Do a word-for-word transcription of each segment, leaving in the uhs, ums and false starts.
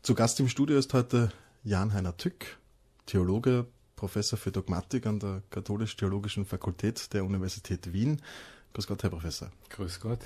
Zu Gast im Studio ist heute Jan-Heiner Tück, Theologe, Professor für Dogmatik an der Katholisch-Theologischen Fakultät der Universität Wien. Grüß Gott, Herr Professor. Grüß Gott.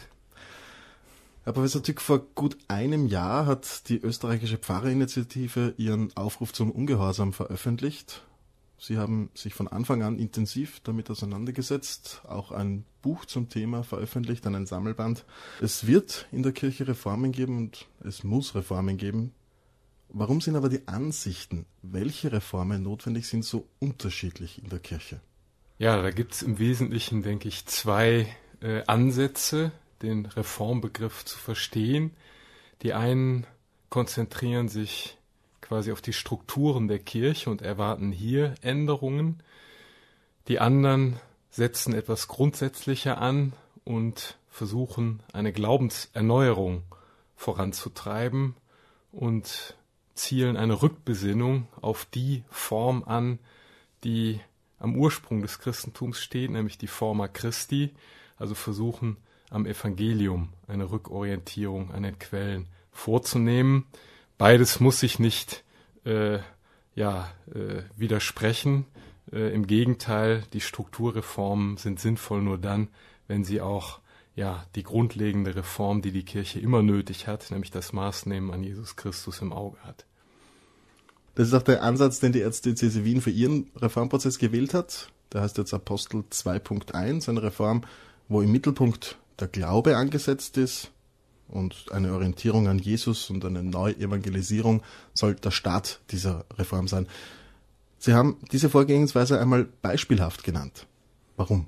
Herr Professor Tück, vor gut einem Jahr hat die österreichische Pfarrerinitiative ihren Aufruf zum Ungehorsam veröffentlicht. Sie haben sich von Anfang an intensiv damit auseinandergesetzt, auch ein Buch zum Thema veröffentlicht, einen Sammelband. Es wird in der Kirche Reformen geben und es muss Reformen geben. Warum sind aber die Ansichten, welche Reformen notwendig sind, so unterschiedlich in der Kirche? Ja, da gibt es im Wesentlichen, denke ich, zwei äh, Ansätze, den Reformbegriff zu verstehen. Die einen konzentrieren sich quasi auf die Strukturen der Kirche und erwarten hier Änderungen. Die anderen setzen etwas grundsätzlicher an und versuchen, eine Glaubenserneuerung voranzutreiben und zielen eine Rückbesinnung auf die Form an, die am Ursprung des Christentums steht, nämlich die Forma Christi, also versuchen am Evangelium eine Rückorientierung an den Quellen vorzunehmen. Beides muss sich nicht äh, ja, äh, widersprechen. Äh, Im Gegenteil, die Strukturreformen sind sinnvoll nur dann, wenn sie auch ja, die grundlegende Reform, die die Kirche immer nötig hat, nämlich das Maßnehmen an Jesus Christus im Auge hat. Das ist auch der Ansatz, den die Erzdiözese Wien für ihren Reformprozess gewählt hat. Der heißt jetzt Apostel zwei Punkt eins, eine Reform, wo im Mittelpunkt der Glaube angesetzt ist und eine Orientierung an Jesus und eine Neuevangelisierung soll der Start dieser Reform sein. Sie haben diese Vorgehensweise einmal beispielhaft genannt. Warum?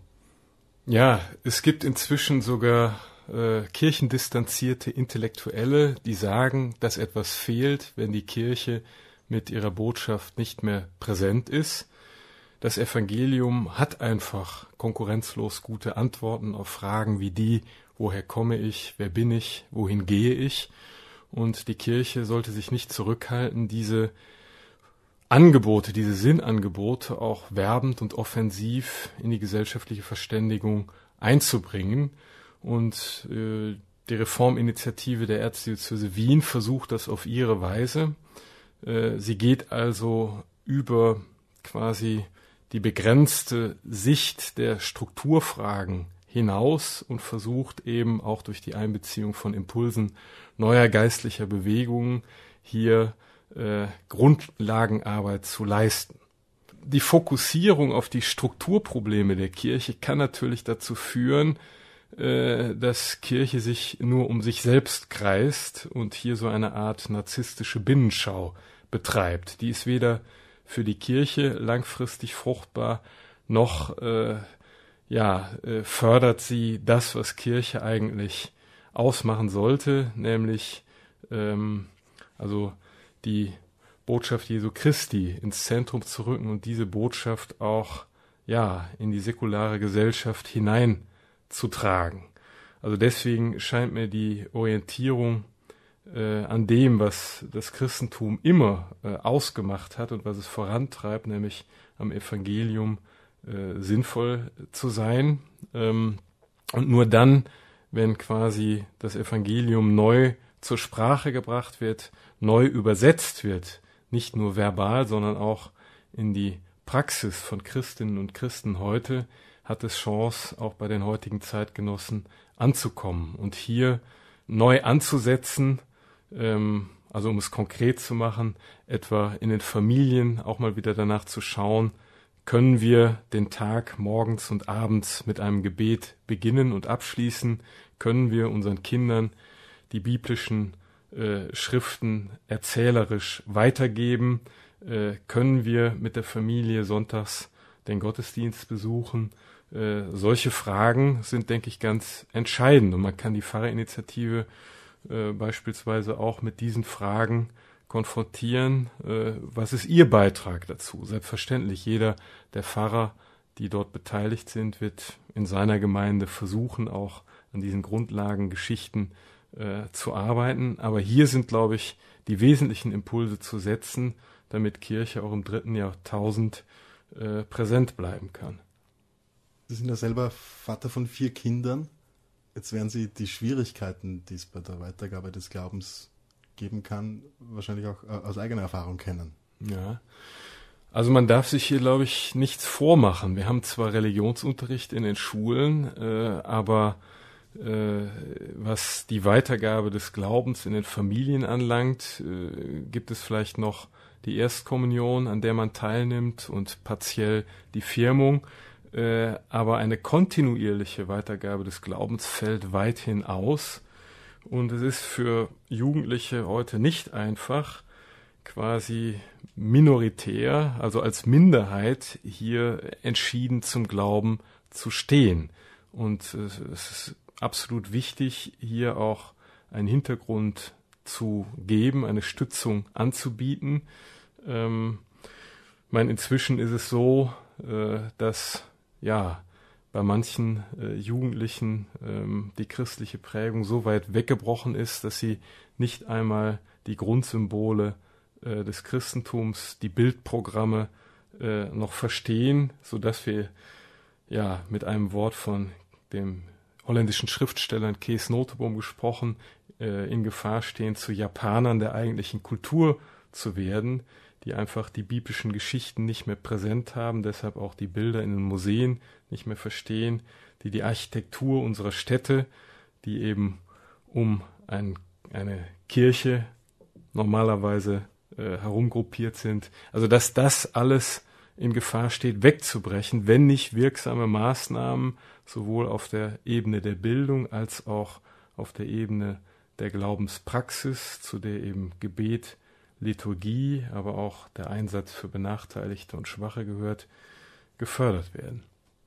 Ja, es gibt inzwischen sogar äh, kirchendistanzierte Intellektuelle, die sagen, dass etwas fehlt, wenn die Kirche mit ihrer Botschaft nicht mehr präsent ist. Das Evangelium hat einfach konkurrenzlos gute Antworten auf Fragen wie die, woher komme ich, wer bin ich, wohin gehe ich? Und die Kirche sollte sich nicht zurückhalten, diese Angebote, diese Sinnangebote auch werbend und offensiv in die gesellschaftliche Verständigung einzubringen. Und äh, die Reforminitiative der Erzdiözese Wien versucht das auf ihre Weise. Äh, sie geht also über quasi die begrenzte Sicht der Strukturfragen hinaus und versucht eben auch durch die Einbeziehung von Impulsen neuer geistlicher Bewegungen hier äh, Grundlagenarbeit zu leisten. Die Fokussierung auf die Strukturprobleme der Kirche kann natürlich dazu führen, äh, dass Kirche sich nur um sich selbst kreist und hier so eine Art narzisstische Binnenschau betreibt. Die ist weder für die Kirche langfristig fruchtbar, noch äh, ja, äh, fördert sie das, was Kirche eigentlich ausmachen sollte, nämlich ähm, also die Botschaft Jesu Christi ins Zentrum zu rücken und diese Botschaft auch ja in die säkulare Gesellschaft hineinzutragen. Also deswegen scheint mir die Orientierung Äh, an dem, was das Christentum immer äh, ausgemacht hat und was es vorantreibt, nämlich am Evangelium, äh, sinnvoll zu sein. Ähm, und nur dann, wenn quasi das Evangelium neu zur Sprache gebracht wird, neu übersetzt wird, nicht nur verbal, sondern auch in die Praxis von Christinnen und Christen heute, hat es Chance, auch bei den heutigen Zeitgenossen anzukommen und hier neu anzusetzen. Also um es konkret zu machen, etwa in den Familien auch mal wieder danach zu schauen, können wir den Tag morgens und abends mit einem Gebet beginnen und abschließen, können wir unseren Kindern die biblischen äh, Schriften erzählerisch weitergeben, äh, können wir mit der Familie sonntags den Gottesdienst besuchen. Äh, solche Fragen sind, denke ich, ganz entscheidend und man kann die Pfarrerinitiative Äh, beispielsweise auch mit diesen Fragen konfrontieren. Äh, was ist Ihr Beitrag dazu? Selbstverständlich, jeder der Pfarrer, die dort beteiligt sind, wird in seiner Gemeinde versuchen, auch an diesen Grundlagengeschichten äh, zu arbeiten. Aber hier sind, glaube ich, die wesentlichen Impulse zu setzen, damit Kirche auch im dritten Jahrtausend äh, präsent bleiben kann. Sie sind ja selber Vater von vier Kindern. Jetzt werden Sie die Schwierigkeiten, die es bei der Weitergabe des Glaubens geben kann, wahrscheinlich auch äh, aus eigener Erfahrung kennen. Ja. Also man darf sich hier, glaube ich, nichts vormachen. Wir haben zwar Religionsunterricht in den Schulen, äh, aber äh, was die Weitergabe des Glaubens in den Familien anlangt, äh, gibt es vielleicht noch die Erstkommunion, an der man teilnimmt, und partiell die Firmung. Äh, aber eine kontinuierliche Weitergabe des Glaubens fällt weithin aus. Und es ist für Jugendliche heute nicht einfach, quasi minoritär, also als Minderheit, hier entschieden zum Glauben zu stehen. Und es ist absolut wichtig, hier auch einen Hintergrund zu geben, eine Stützung anzubieten. Ähm, ich meine, inzwischen ist es so, äh, dass ja bei manchen äh, Jugendlichen ähm, die christliche Prägung so weit weggebrochen ist, dass sie nicht einmal die Grundsymbole äh, des Christentums, die Bildprogramme äh, noch verstehen, so dass wir ja mit einem Wort von dem holländischen Schriftsteller Kees Noteboom gesprochen, äh, in Gefahr stehen, zu Japanern der eigentlichen Kultur zu werden, die einfach die biblischen Geschichten nicht mehr präsent haben, deshalb auch die Bilder in den Museen nicht mehr verstehen, die die Architektur unserer Städte, die eben um ein, eine Kirche normalerweise äh, herumgruppiert sind, also dass das alles in Gefahr steht, wegzubrechen, wenn nicht wirksame Maßnahmen sowohl auf der Ebene der Bildung als auch auf der Ebene der Glaubenspraxis, zu der eben Gebet, Liturgie, aber auch der Einsatz für Benachteiligte und Schwache gehört, gefördert werden.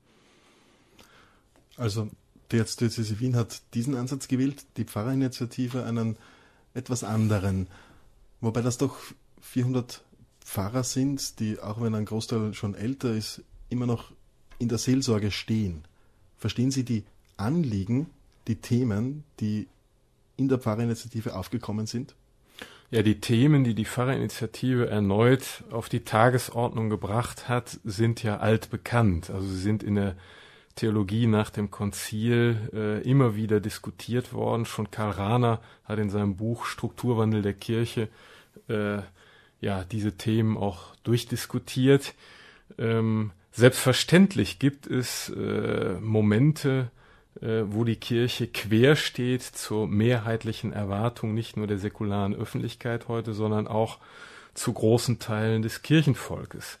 Also die Erzdiözese Wien hat diesen Ansatz gewählt, die Pfarrerinitiative einen etwas anderen, wobei das doch vierhundert Pfarrer sind, die, auch wenn ein Großteil schon älter ist, immer noch in der Seelsorge stehen. Verstehen Sie die Anliegen, die Themen, die in der Pfarrerinitiative aufgekommen sind? Ja, die Themen, die die Pfarrerinitiative erneut auf die Tagesordnung gebracht hat, sind ja altbekannt. Also sie sind in der Theologie nach dem Konzil äh, immer wieder diskutiert worden. Schon Karl Rahner hat in seinem Buch Strukturwandel der Kirche äh, ja diese Themen auch durchdiskutiert. Ähm, selbstverständlich gibt es äh, Momente, äh, wo die Kirche quer steht zur mehrheitlichen Erwartung nicht nur der säkularen Öffentlichkeit heute, sondern auch zu großen Teilen des Kirchenvolkes.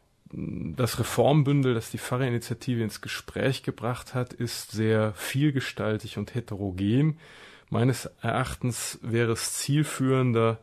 Das Reformbündel, das die Pfarrerinitiative ins Gespräch gebracht hat, ist sehr vielgestaltig und heterogen. Meines Erachtens wäre es zielführender,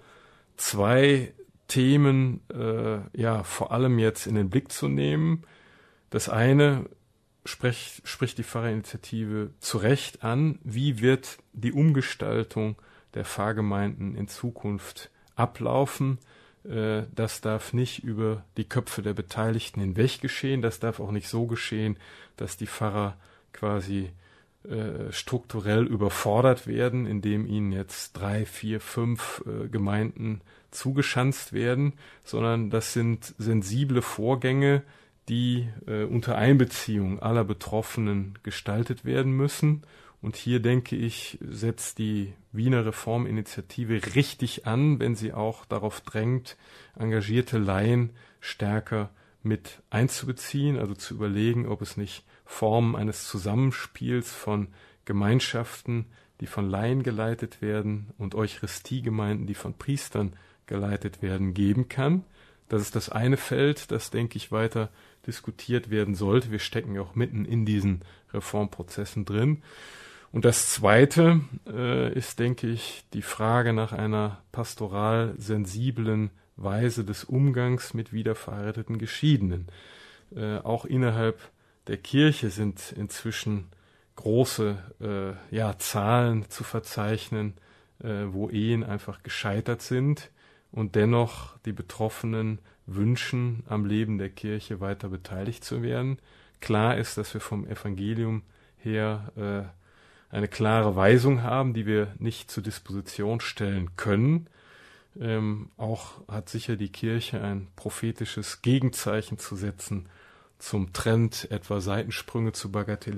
zwei Themen äh, ja vor allem jetzt in den Blick zu nehmen. Das eine sprech, spricht die Pfarrerinitiative zu Recht an: Wie wird die Umgestaltung der Pfarrgemeinden in Zukunft ablaufen? Äh, das darf nicht über die Köpfe der Beteiligten hinweg geschehen. Das darf auch nicht so geschehen, dass die Pfarrer quasi äh, strukturell überfordert werden, indem ihnen jetzt drei, vier, fünf äh, Gemeinden zugeschanzt werden, sondern das sind sensible Vorgänge, die äh, unter Einbeziehung aller Betroffenen gestaltet werden müssen. Und hier, denke ich, setzt die Wiener Reforminitiative richtig an, wenn sie auch darauf drängt, engagierte Laien stärker mit einzubeziehen, also zu überlegen, ob es nicht Formen eines Zusammenspiels von Gemeinschaften, die von Laien geleitet werden, und Eucharistiegemeinden, die von Priestern geleitet werden, geben kann. Das ist das eine Feld, das, denke ich, weiter diskutiert werden sollte. Wir stecken ja auch mitten in diesen Reformprozessen drin. Und das zweite äh, ist, denke ich, die Frage nach einer pastoral sensiblen Weise des Umgangs mit wiederverheirateten Geschiedenen. Äh, auch innerhalb der Kirche sind inzwischen große äh, ja, Zahlen zu verzeichnen, äh, wo Ehen einfach gescheitert sind und dennoch die Betroffenen wünschen, am Leben der Kirche weiter beteiligt zu werden. Klar ist, dass wir vom Evangelium her äh, eine klare Weisung haben, die wir nicht zur Disposition stellen können. Ähm, auch hat sicher die Kirche ein prophetisches Gegenzeichen zu setzen zum Trend, etwa Seitensprünge zu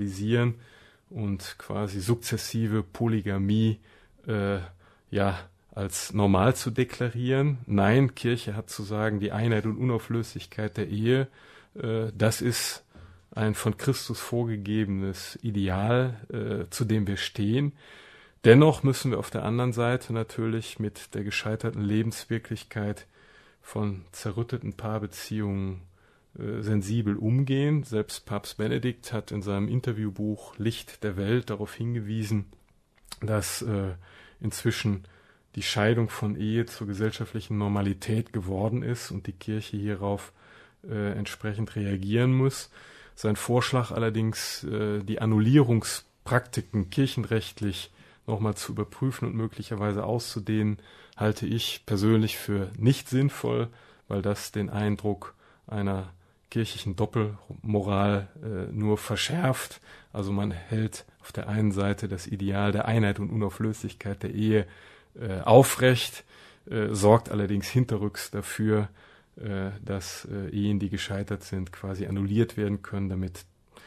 bagatellisieren und quasi sukzessive Polygamie äh, ja als normal zu deklarieren. Nein, Kirche hat zu sagen, die Einheit und Unauflöslichkeit der Ehe, äh, das ist ein von Christus vorgegebenes Ideal, äh, zu dem wir stehen. Dennoch müssen wir auf der anderen Seite natürlich mit der gescheiterten Lebenswirklichkeit von zerrütteten Paarbeziehungen äh, sensibel umgehen. Selbst Papst Benedikt hat in seinem Interviewbuch Licht der Welt darauf hingewiesen, dass äh, inzwischen die Scheidung von Ehe zur gesellschaftlichen Normalität geworden ist und die Kirche hierauf äh, entsprechend reagieren muss. Sein Vorschlag allerdings, äh, die Annullierungspraktiken kirchenrechtlich nochmal zu überprüfen und möglicherweise auszudehnen, halte ich persönlich für nicht sinnvoll, weil das den Eindruck einer kirchlichen Doppelmoral äh, nur verschärft. Also man hält auf der einen Seite das Ideal der Einheit und Unauflöslichkeit der Ehe äh, aufrecht, äh, sorgt allerdings hinterrücks dafür, äh, dass äh, Ehen, die gescheitert sind, quasi annulliert werden können, damit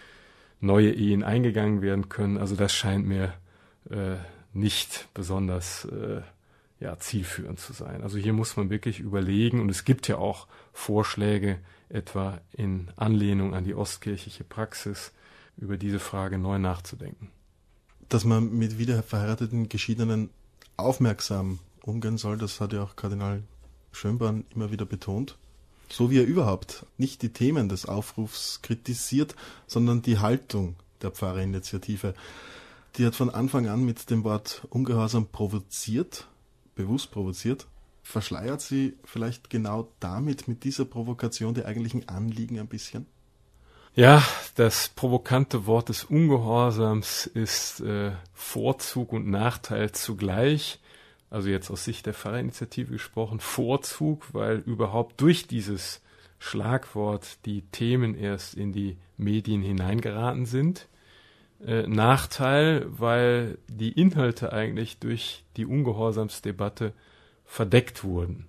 neue Ehen eingegangen werden können. Also das scheint mir äh, nicht besonders äh, ja, zielführend zu sein. Also hier muss man wirklich überlegen, und es gibt ja auch Vorschläge, etwa in Anlehnung an die ostkirchliche Praxis, über diese Frage neu nachzudenken. Dass man mit wiederverheirateten Geschiedenen aufmerksam umgehen soll, das hat ja auch Kardinal Schönborn immer wieder betont. So wie er überhaupt nicht die Themen des Aufrufs kritisiert, sondern die Haltung der Pfarrerinitiative. Die hat von Anfang an mit dem Wort Ungehorsam provoziert, bewusst provoziert. Verschleiert sie vielleicht genau damit, mit dieser Provokation, die eigentlichen Anliegen ein bisschen? Ja, das provokante Wort des Ungehorsams ist äh, Vorzug und Nachteil zugleich. Also jetzt aus Sicht der Pfarrerinitiative gesprochen, Vorzug, weil überhaupt durch dieses Schlagwort die Themen erst in die Medien hineingeraten sind. Äh, Nachteil, weil die Inhalte eigentlich durch die Ungehorsamsdebatte verdeckt wurden.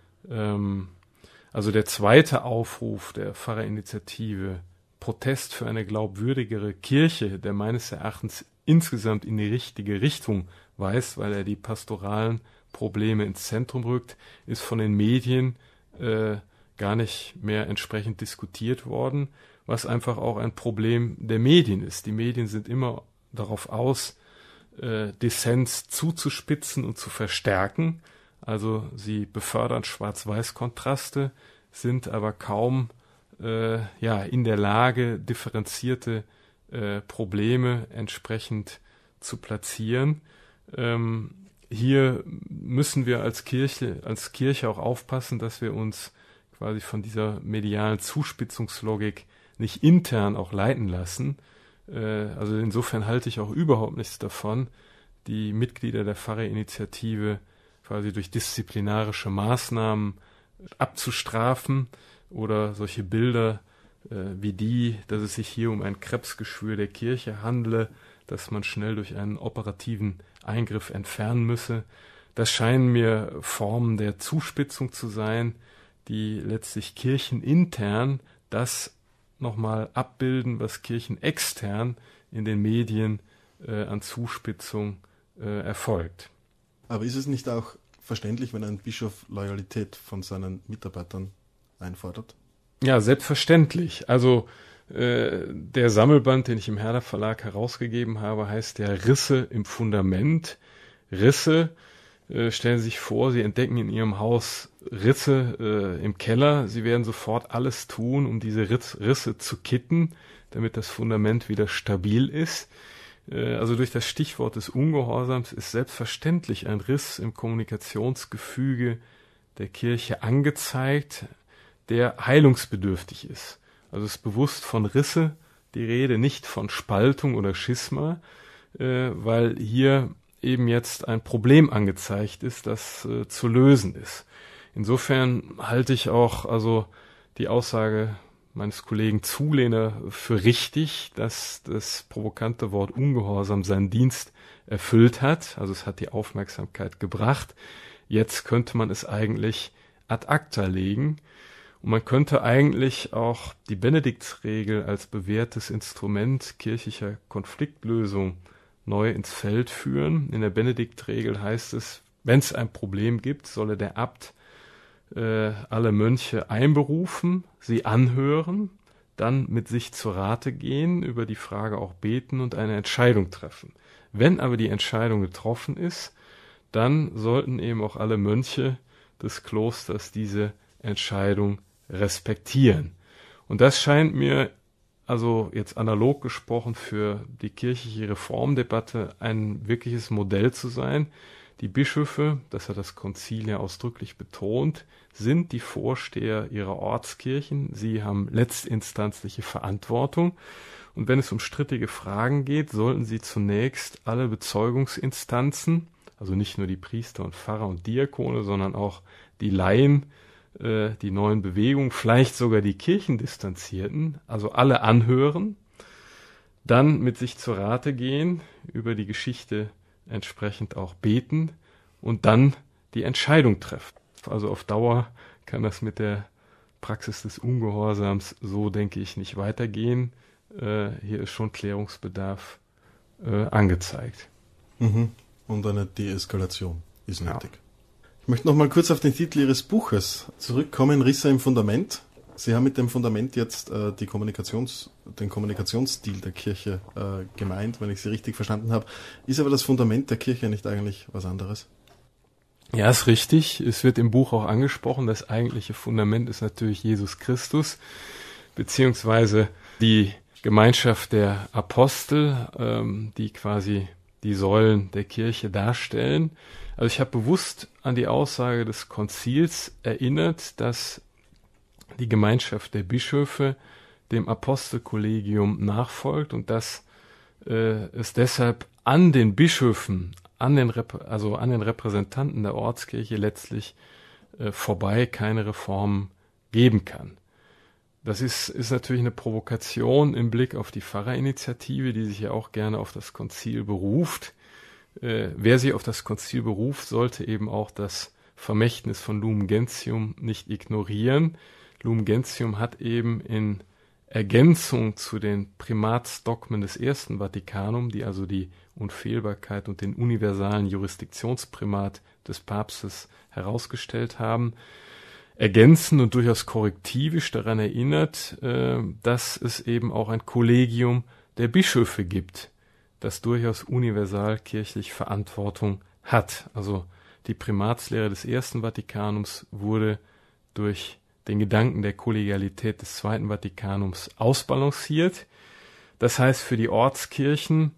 Ähm, also der zweite Aufruf der Pfarrerinitiative, Protest für eine glaubwürdigere Kirche, der meines Erachtens insgesamt in die richtige Richtung weist, weil er die pastoralen Probleme ins Zentrum rückt, ist von den Medien äh, gar nicht mehr entsprechend diskutiert worden, was einfach auch ein Problem der Medien ist. Die Medien sind immer darauf aus, äh, Dissens zuzuspitzen und zu verstärken. Also sie befördern Schwarz-Weiß-Kontraste, sind aber kaum äh, ja, in der Lage, differenzierte äh, Probleme entsprechend zu platzieren. Ähm, hier müssen wir als Kirche, als Kirche auch aufpassen, dass wir uns quasi von dieser medialen Zuspitzungslogik nicht intern auch leiten lassen. Äh, also insofern halte ich auch überhaupt nichts davon, die Mitglieder der Pfarrerinitiative quasi durch disziplinarische Maßnahmen abzustrafen oder solche Bilder äh, wie die, dass es sich hier um ein Krebsgeschwür der Kirche handle, dass man schnell durch einen operativen Eingriff entfernen müsse. Das scheinen mir Formen der Zuspitzung zu sein, die letztlich kirchenintern das nochmal abbilden, was kirchenextern in den Medien äh, an Zuspitzung äh, erfolgt. Aber ist es nicht auch verständlich, wenn ein Bischof Loyalität von seinen Mitarbeitern einfordert? Ja, selbstverständlich. Also äh, der Sammelband, den ich im Herder Verlag herausgegeben habe, heißt ja Risse im Fundament. Risse, äh, stellen Sie sich vor, Sie entdecken in Ihrem Haus Risse äh, im Keller. Sie werden sofort alles tun, um diese Riss, Risse zu kitten, damit das Fundament wieder stabil ist. Also durch das Stichwort des Ungehorsams ist selbstverständlich ein Riss im Kommunikationsgefüge der Kirche angezeigt, der heilungsbedürftig ist. Also es ist bewusst von Risse die Rede, nicht von Spaltung oder Schisma, weil hier eben jetzt ein Problem angezeigt ist, das zu lösen ist. Insofern halte ich auch also die Aussage meines Kollegen Zulehner für richtig, dass das provokante Wort Ungehorsam seinen Dienst erfüllt hat. Also es hat die Aufmerksamkeit gebracht. Jetzt könnte man es eigentlich ad acta legen. Und man könnte eigentlich auch die Benediktsregel als bewährtes Instrument kirchlicher Konfliktlösung neu ins Feld führen. In der Benediktregel heißt es, wenn es ein Problem gibt, solle der Abt äh, alle Mönche einberufen, sie anhören, dann mit sich zu Rate gehen, über die Frage auch beten und eine Entscheidung treffen. Wenn aber die Entscheidung getroffen ist, dann sollten eben auch alle Mönche des Klosters diese Entscheidung respektieren. Und das scheint mir, also jetzt analog gesprochen, für die kirchliche Reformdebatte ein wirkliches Modell zu sein. Die Bischöfe, das hat das Konzil ja ausdrücklich betont, sind die Vorsteher ihrer Ortskirchen. Sie haben letztinstanzliche Verantwortung. Und wenn es um strittige Fragen geht, sollten sie zunächst alle Bezeugungsinstanzen, also nicht nur die Priester und Pfarrer und Diakone, sondern auch die Laien, äh, die neuen Bewegungen, vielleicht sogar die Kirchendistanzierten, also alle anhören, dann mit sich zu Rate gehen, über die Geschichte entsprechend auch beten und dann die Entscheidung treffen. Also auf Dauer kann das mit der Praxis des Ungehorsams so, denke ich, nicht weitergehen. Äh, hier ist schon Klärungsbedarf äh, angezeigt. Mhm. Und eine Deeskalation ist nötig. Ja. Ich möchte noch mal kurz auf den Titel Ihres Buches zurückkommen, Risse im Fundament. Sie haben mit dem Fundament jetzt äh, die Kommunikations, den Kommunikationsstil der Kirche äh, gemeint, wenn ich Sie richtig verstanden habe. Ist aber das Fundament der Kirche nicht eigentlich was anderes? Ja, ist richtig. Es wird im Buch auch angesprochen, das eigentliche Fundament ist natürlich Jesus Christus, beziehungsweise die Gemeinschaft der Apostel, ähm, die quasi die Säulen der Kirche darstellen. Also ich habe bewusst an die Aussage des Konzils erinnert, dass die Gemeinschaft der Bischöfe dem Apostelkollegium nachfolgt und dass äh, es deshalb an den Bischöfen, an den Rep- also an den Repräsentanten der Ortskirche letztlich äh, vorbei keine Reformen geben kann. Das ist, ist natürlich eine Provokation im Blick auf die Pfarrerinitiative, die sich ja auch gerne auf das Konzil beruft. Äh, wer sich auf das Konzil beruft, sollte eben auch das Vermächtnis von Lumen Gentium nicht ignorieren. Lumen Gentium hat eben in Ergänzung zu den Primatsdogmen des Ersten Vatikanum, die also die Unfehlbarkeit und den universalen Jurisdiktionsprimat des Papstes herausgestellt haben, ergänzend und durchaus korrektivisch daran erinnert, äh, dass es eben auch ein Kollegium der Bischöfe gibt, das durchaus universal kirchlich Verantwortung hat. Also die Primatslehre des Ersten Vatikanums wurde durch den Gedanken der Kollegialität des Zweiten Vatikanums ausbalanciert. Das heißt, für die Ortskirchen,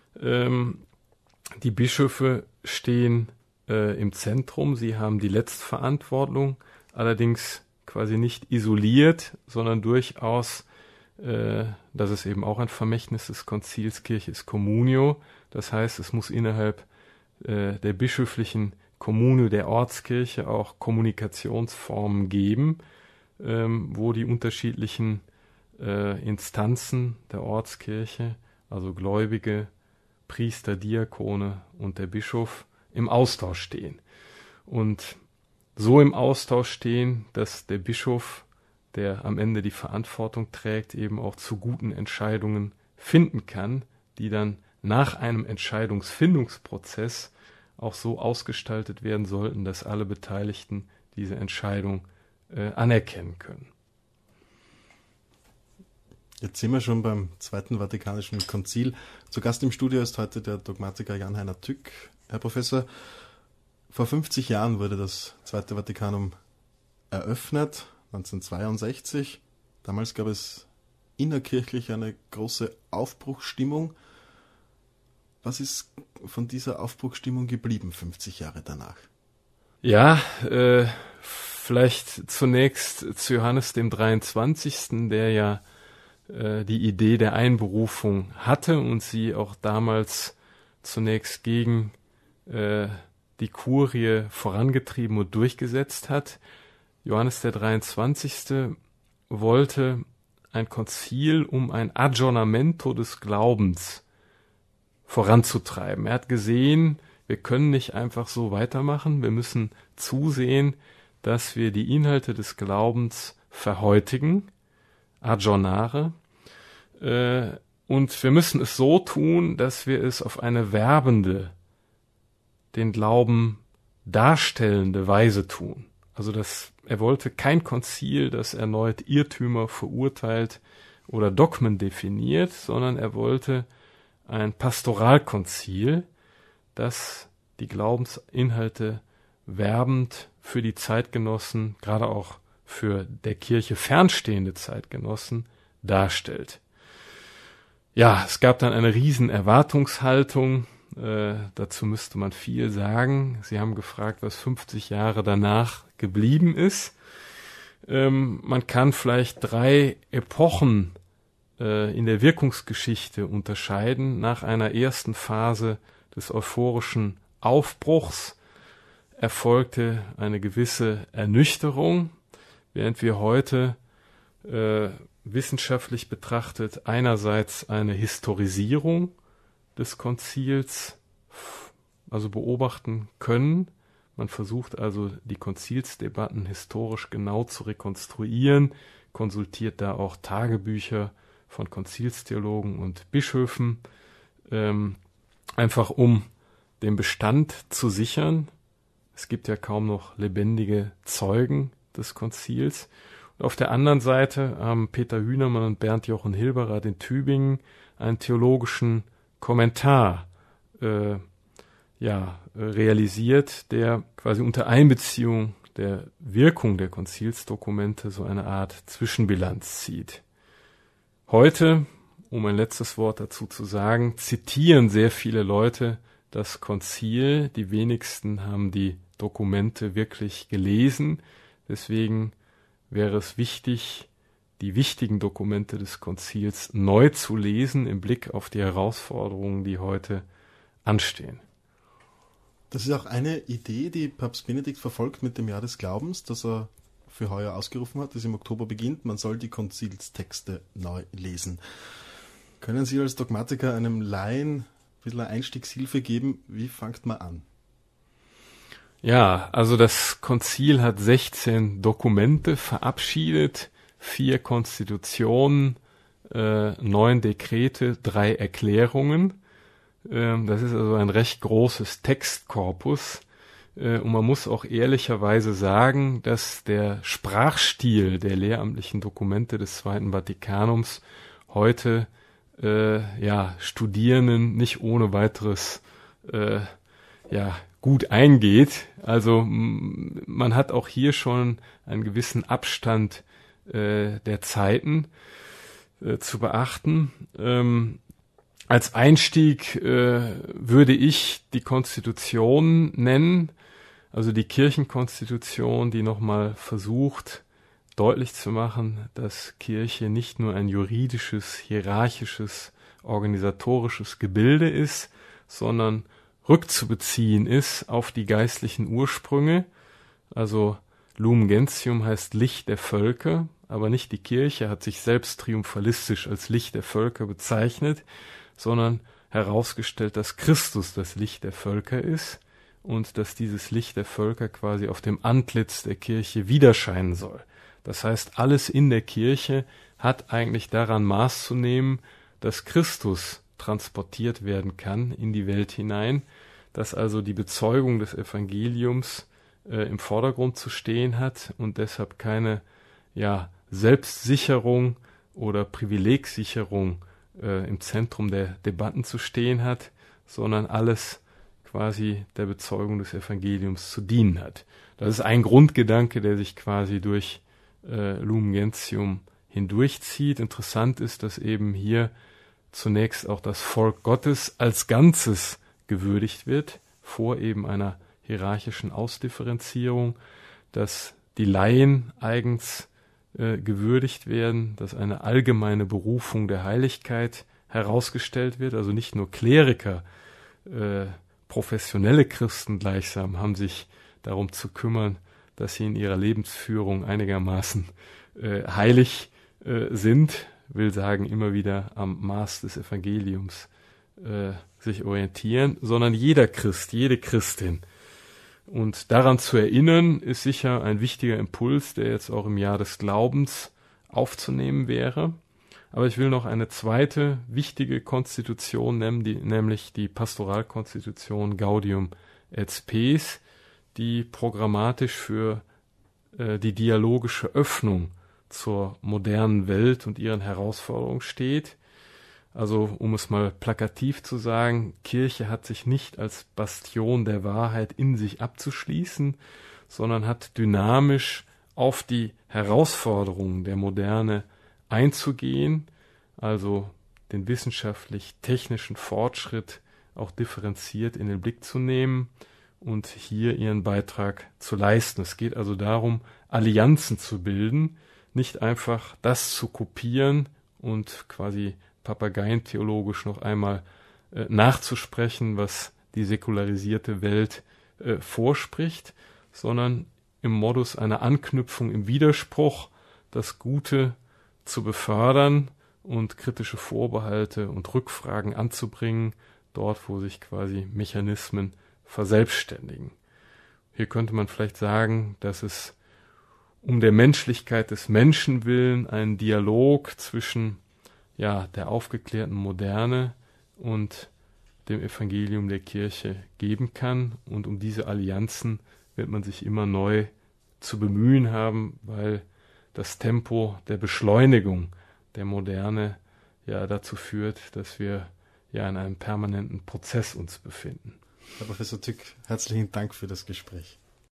ähm, die Bischöfe stehen äh, im Zentrum, sie haben die Letztverantwortung, allerdings quasi nicht isoliert, sondern durchaus, äh, das ist eben auch ein Vermächtnis des Konzils, Kirche ist Communio, das heißt, es muss innerhalb äh, der bischöflichen Communio der Ortskirche auch Kommunikationsformen geben, ähm, wo die unterschiedlichen äh, Instanzen der Ortskirche, also Gläubige, Priester, Diakone und der Bischof im Austausch stehen. Und so im Austausch stehen, dass der Bischof, der am Ende die Verantwortung trägt, eben auch zu guten Entscheidungen finden kann, die dann nach einem Entscheidungsfindungsprozess auch so ausgestaltet werden sollten, dass alle Beteiligten diese Entscheidung äh, anerkennen können. Jetzt sind wir schon beim Zweiten Vatikanischen Konzil. Zu Gast im Studio ist heute der Dogmatiker Jan-Heiner Tück. Herr Professor, vor fünfzig Jahren wurde das Zweite Vatikanum eröffnet, neunzehnhundertzweiundsechzig. Damals gab es innerkirchlich eine große Aufbruchsstimmung. Was ist von dieser Aufbruchsstimmung geblieben, fünfzig Jahre danach? Ja, äh, vielleicht zunächst zu Johannes dem dreiundzwanzigsten, der ja äh, die Idee der Einberufung hatte und sie auch damals zunächst gegen äh, die Kurie vorangetrieben und durchgesetzt hat. Johannes der dreiundzwanzigste wollte ein Konzil, um ein Aggiornamento des Glaubens voranzutreiben. Er hat gesehen, wir können nicht einfach so weitermachen, wir müssen zusehen, dass wir die Inhalte des Glaubens verhäutigen, aggiornare, äh, und wir müssen es so tun, dass wir es auf eine werbende, den Glauben darstellende Weise tun. Also das, er wollte kein Konzil, das erneut Irrtümer verurteilt oder Dogmen definiert, sondern er wollte ein Pastoralkonzil, das die Glaubensinhalte werbend für die Zeitgenossen, gerade auch für der Kirche fernstehende Zeitgenossen, darstellt. Ja, es gab dann eine riesen Erwartungshaltung, äh, dazu müsste man viel sagen. Sie haben gefragt, was fünfzig Jahre danach geblieben ist. Ähm, man kann vielleicht drei Epochen äh, in der Wirkungsgeschichte unterscheiden. Nach einer ersten Phase des euphorischen Aufbruchs erfolgte eine gewisse Ernüchterung, während wir heute äh, wissenschaftlich betrachtet einerseits eine Historisierung des Konzils also beobachten können. Man versucht also die Konzilsdebatten historisch genau zu rekonstruieren, konsultiert da auch Tagebücher von Konzilstheologen und Bischöfen, ähm, einfach um den Bestand zu sichern. Es gibt ja kaum noch lebendige Zeugen des Konzils. Und auf der anderen Seite haben Peter Hühnermann und Bernd Jochen Hilberath in Tübingen einen theologischen Kommentar äh, ja, realisiert, der quasi unter Einbeziehung der Wirkung der Konzilsdokumente so eine Art Zwischenbilanz zieht. Heute, um ein letztes Wort dazu zu sagen, zitieren sehr viele Leute das Konzil. Die wenigsten haben die Dokumente wirklich gelesen. Deswegen wäre es wichtig, die wichtigen Dokumente des Konzils neu zu lesen im Blick auf die Herausforderungen, die heute anstehen. Das ist auch eine Idee, die Papst Benedikt verfolgt mit dem Jahr des Glaubens, das er für heuer ausgerufen hat, das im Oktober beginnt. Man soll die Konzilstexte neu lesen. Können Sie als Dogmatiker einem Laien ein bisschen Einstiegshilfe geben? Wie fängt man an? Ja, also das Konzil hat sechzehn Dokumente verabschiedet, vier Konstitutionen, äh, neun Dekrete, drei Erklärungen. Ähm, das ist also ein recht großes Textkorpus. Äh, und man muss auch ehrlicherweise sagen, dass der Sprachstil der lehramtlichen Dokumente des Zweiten Vatikanums heute äh, ja, Studierenden nicht ohne weiteres äh, ja, gut eingeht. Also m- man hat auch hier schon einen gewissen Abstand äh, der Zeiten äh, zu beachten. Ähm, als Einstieg äh, würde ich die Konstitution nennen, also die Kirchenkonstitution, die nochmal versucht, deutlich zu machen, dass Kirche nicht nur ein juridisches, hierarchisches, organisatorisches Gebilde ist, sondern rückzubeziehen ist auf die geistlichen Ursprünge. Also Lumen Gentium heißt Licht der Völker, aber nicht die Kirche hat sich selbst triumphalistisch als Licht der Völker bezeichnet, sondern herausgestellt, dass Christus das Licht der Völker ist und dass dieses Licht der Völker quasi auf dem Antlitz der Kirche widerscheinen soll. Das heißt, alles in der Kirche hat eigentlich daran Maß zu nehmen, dass Christus transportiert werden kann in die Welt hinein, dass also die Bezeugung des Evangeliums äh, im Vordergrund zu stehen hat und deshalb keine ja, Selbstsicherung oder Privilegsicherung äh, im Zentrum der Debatten zu stehen hat, sondern alles quasi der Bezeugung des Evangeliums zu dienen hat. Das ist ein Grundgedanke, der sich quasi durch äh, Lumen Gentium hindurchzieht. Interessant ist, dass eben hier zunächst auch das Volk Gottes als Ganzes gewürdigt wird, vor eben einer hierarchischen Ausdifferenzierung, dass die Laien eigens äh, gewürdigt werden, dass eine allgemeine Berufung der Heiligkeit herausgestellt wird, also nicht nur Kleriker, äh, professionelle Christen gleichsam haben sich darum zu kümmern, dass sie in ihrer Lebensführung einigermaßen äh, heilig äh, sind, will sagen, immer wieder am Maß des Evangeliums äh, sich orientieren, sondern jeder Christ, jede Christin. Und daran zu erinnern, ist sicher ein wichtiger Impuls, der jetzt auch im Jahr des Glaubens aufzunehmen wäre. Aber ich will noch eine zweite wichtige Konstitution nennen, die, nämlich die Pastoralkonstitution Gaudium et Spes, die programmatisch für äh, die dialogische Öffnung zur modernen Welt und ihren Herausforderungen steht. Also, um es mal plakativ zu sagen, Kirche hat sich nicht als Bastion der Wahrheit in sich abzuschließen, sondern hat dynamisch auf die Herausforderungen der Moderne einzugehen, also den wissenschaftlich-technischen Fortschritt auch differenziert in den Blick zu nehmen und hier ihren Beitrag zu leisten. Es geht also darum, Allianzen zu bilden, nicht einfach das zu kopieren und quasi papageientheologisch noch einmal äh, nachzusprechen, was die säkularisierte Welt äh, vorspricht, sondern im Modus einer Anknüpfung im Widerspruch das Gute zu befördern und kritische Vorbehalte und Rückfragen anzubringen, dort wo sich quasi Mechanismen verselbstständigen. Hier könnte man vielleicht sagen, dass es um der Menschlichkeit des Menschen willen einen Dialog zwischen ja, der aufgeklärten Moderne und dem Evangelium der Kirche geben kann. Und um diese Allianzen wird man sich immer neu zu bemühen haben, weil das Tempo der Beschleunigung der Moderne ja dazu führt, dass wir ja in einem permanenten Prozess uns befinden. Herr Professor Tück, herzlichen Dank für das Gespräch.